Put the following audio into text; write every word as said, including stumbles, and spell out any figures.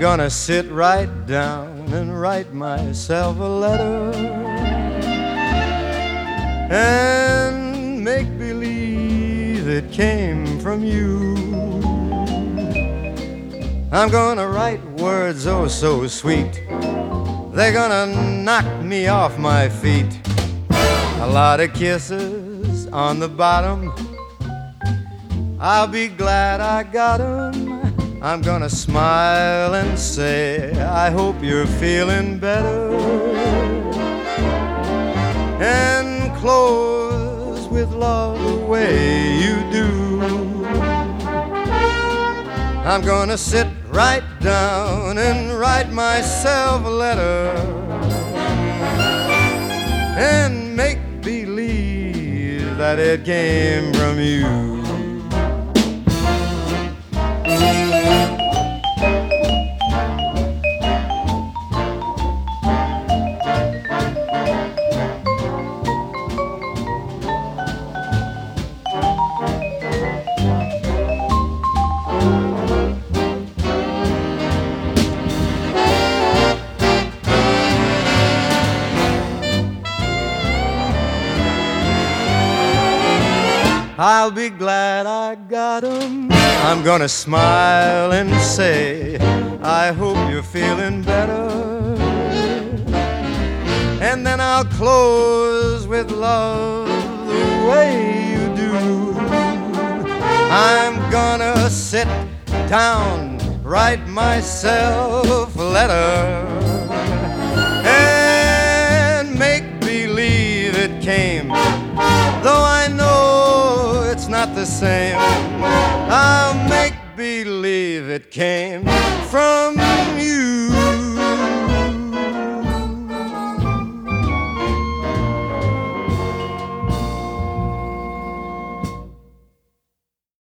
gonna sit right down and write myself a letter and make believe it came from you. I'm gonna write words oh so sweet, they're gonna knock me off my feet. A lot of kisses on the bottom, I'll be glad I got 'em. I'm gonna smile and say, I hope you're feeling better, and close with love the way you do. I'm gonna sit right down and write myself a letter and make believe that it came from you. I'll be glad I got 'em. I'm gonna smile and say, I hope you're feeling better, and then I'll close with love the way you do. I'm gonna sit down, write myself a letter, and make believe it came, though I know it's not the same. I'll make believe it came from